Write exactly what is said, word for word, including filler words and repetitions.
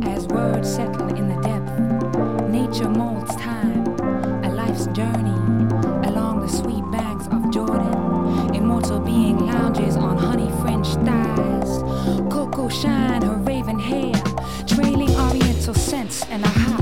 As words settle in the depth, nature molds time, a life's journey along the sweet banks of Jordan. Immortal being lounges on honey-fringed thighs. Cocoa shine her raven hair, trailing oriental scents and a high